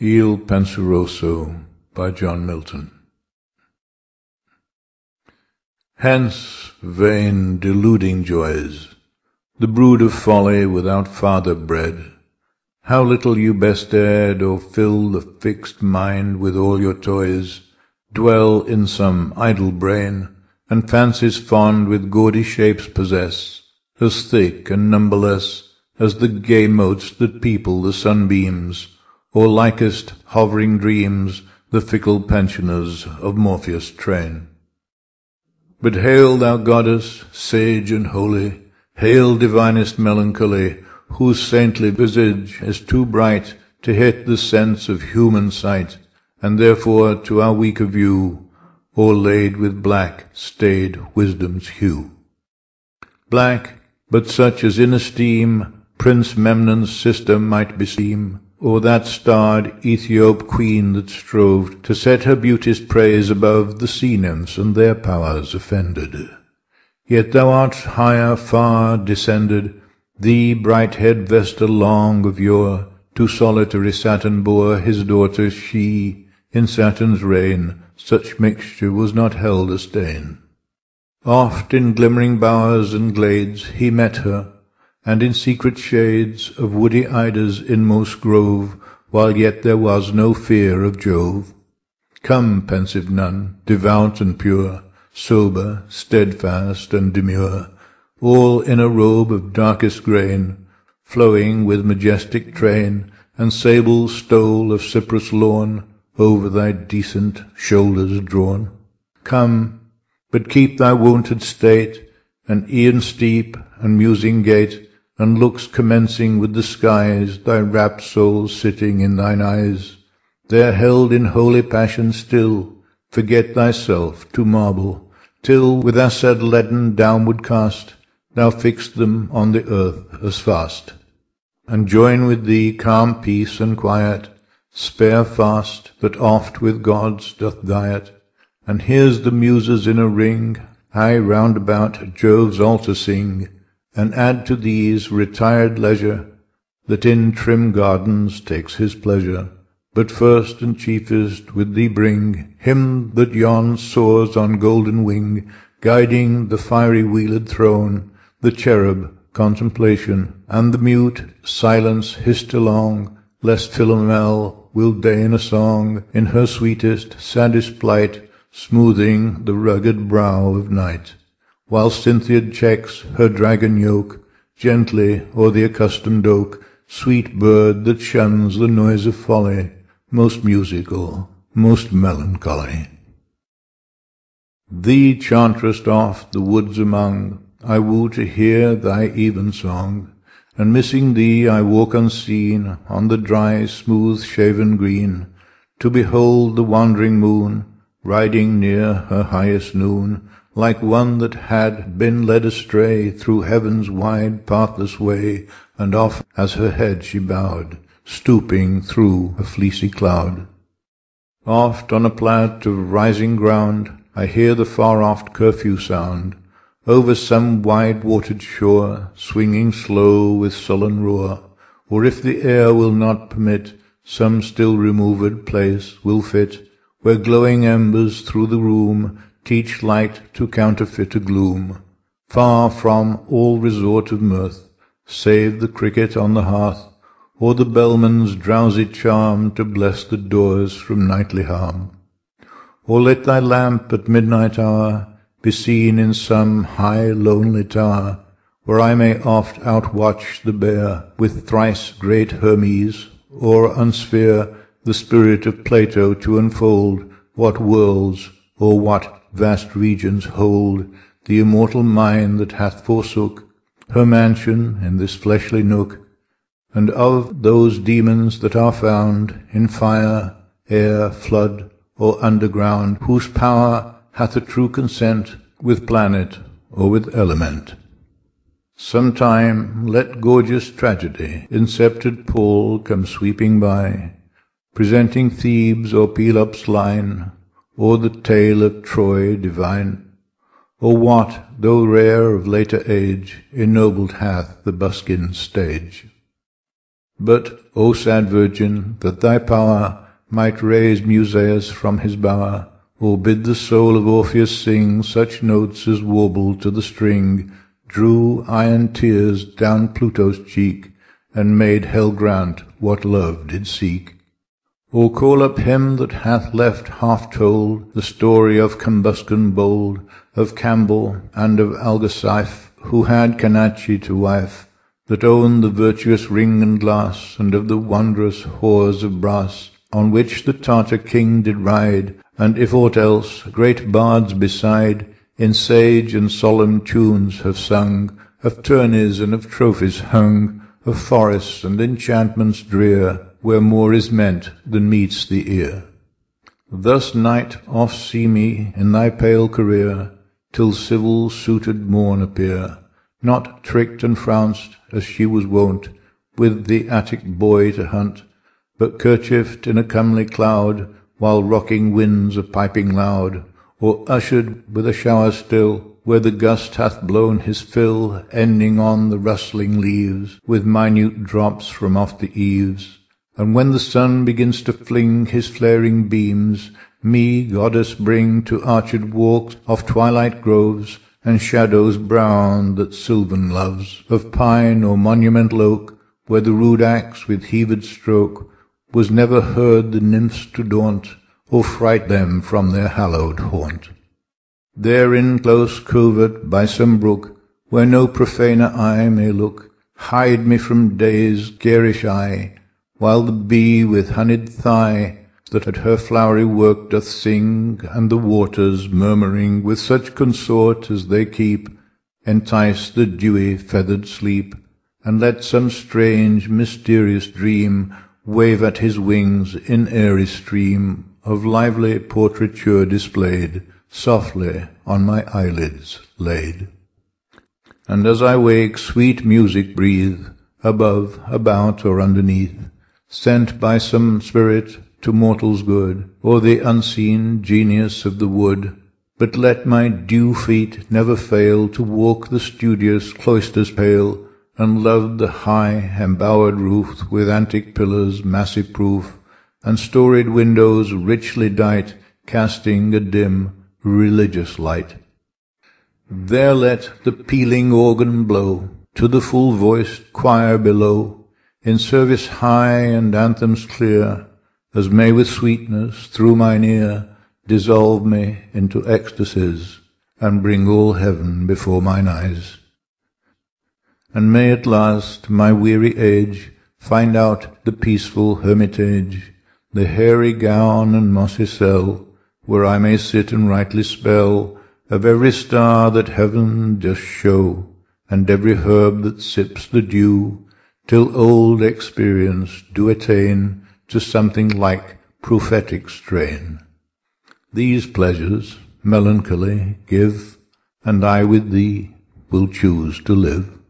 Il Penseroso by John Milton. Hence, vain, deluding joys, the brood of folly without father bred. How little you bestead, or fill the fixed mind with all your toys, dwell in some idle brain, and fancies fond with gaudy shapes possess, as thick and numberless as the gay motes that people the sunbeams, or likest hovering dreams, the fickle pensioners of Morpheus' train. But hail, thou goddess, sage and holy, hail, divinest melancholy, whose saintly visage is too bright to hit the sense of human sight, and therefore to our weaker view o'erlaid with black, staid wisdom's hue. Black, but such as in esteem Prince Memnon's sister might beseem, or that starred Aethiop queen that strove to set her beauty's praise above the sea-nymphs and their powers offended. Yet thou art higher far descended, thee bright-haired Vesta long of yore, to solitary Saturn bore his daughter she. In Saturn's reign such mixture was not held a stain. Oft in glimmering bowers and glades he met her, and in secret shades of woody Ida's inmost grove, while yet there was no fear of Jove. Come, pensive nun, devout and pure, sober, steadfast and demure, all in a robe of darkest grain, flowing with majestic train, and sable stole of cypress lawn over thy decent shoulders drawn. Come, but keep thy wonted state, and e'en steep and musing gait, and looks commencing with the skies, thy rapt soul sitting in thine eyes. There held in holy passion still, forget thyself to marble, till with acid leaden downward cast, thou fix them on the earth as fast. And join with thee calm peace and quiet, spare fast that oft with gods doth diet, and hears the muses in a ring, high round about Jove's altar sing, and add to these retired leisure, that in trim gardens takes his pleasure. But first and chiefest with thee bring him that yon soars on golden wing, guiding the fiery wheeled throne, the cherub Contemplation, and the mute Silence hissed along, lest Philomel will deign a song in her sweetest, saddest plight, smoothing the rugged brow of night, while Cynthiad checks her dragon yoke gently o'er the accustomed oak. Sweet bird that shuns the noise of folly, most musical, most melancholy. Thee, chantress oft the woods among, I woo to hear thy evensong, and missing thee I walk unseen on the dry smooth-shaven green, to behold the wandering moon riding near her highest noon, like one that had been led astray through heaven's wide pathless way, and oft as her head she bowed, stooping through a fleecy cloud. Oft on a plat of rising ground I hear the far-off curfew sound, over some wide-watered shore, swinging slow with sullen roar, or if the air will not permit, some still removed place will fit, where glowing embers through the room teach light to counterfeit a gloom, far from all resort of mirth, save the cricket on the hearth, or the bellman's drowsy charm to bless the doors from nightly harm. Or let thy lamp at midnight hour be seen in some high lonely tower, where I may oft outwatch the bear with thrice great Hermes, or unsphere the spirit of Plato to unfold what worlds or what vast regions hold the immortal mind that hath forsook her mansion in this fleshly nook, and of those demons that are found in fire, air, flood, or underground, whose power hath a true consent with planet or with element. Sometime let gorgeous tragedy in sceptred pall come sweeping by, presenting Thebes or Pelops' line, or the tale of Troy divine, or what, though rare of later age, ennobled hath the buskin's stage. But, O sad Virgin, that thy power might raise Musaeus from his bower, or bid the soul of Orpheus sing such notes as warbled to the string, drew iron tears down Pluto's cheek, and made hell grant what love did seek. Or call up him that hath left half told the story of Cambuscan bold, of Campbell and of Algarsife, who had Canache to wife, that owned the virtuous ring and glass, and of the wondrous whores of brass, on which the Tartar king did ride, and if aught else, great bards beside, in sage and solemn tunes have sung, of tourneys and of trophies hung, of forests and enchantments drear, where more is meant than meets the ear. Thus night oft see me in thy pale career, till civil suited morn appear, not tricked and frounced, as she was wont, with the Attic boy to hunt, but kerchiefed in a comely cloud, while rocking winds are piping loud, or ushered with a shower still, where the gust hath blown his fill, ending on the rustling leaves, with minute drops from off the eaves. And when the sun begins to fling his flaring beams, me, goddess, bring to arched walks of twilight groves, and shadows brown that sylvan loves, of pine or monumental oak, where the rude axe with heaved stroke was never heard the nymphs to daunt, or fright them from their hallowed haunt. There in close covert by some brook, where no profaner eye may look, hide me from day's garish eye, while the bee with honeyed thigh that at her flowery work doth sing, and the waters, murmuring with such consort as they keep, entice the dewy feathered sleep, and let some strange mysterious dream wave at his wings in airy stream of lively portraiture displayed, softly on my eyelids laid. And as I wake, sweet music breathe, above, about, or underneath, sent by some spirit to mortals good, or the unseen genius of the wood. But let my dew feet never fail to walk the studious cloisters pale, and love the high embowered roof with antique pillars massive proof, and storied windows richly dight, casting a dim religious light. There let the pealing organ blow to the full-voiced choir below, in service high and anthems clear, as may with sweetness through mine ear dissolve me into ecstasies, and bring all heaven before mine eyes. And may at last my weary age find out the peaceful hermitage, the hairy gown and mossy cell, where I may sit and rightly spell of every star that heaven doth show, and every herb that sips the dew, till old experience do attain to something like prophetic strain. These pleasures melancholy give, and I with thee will choose to live.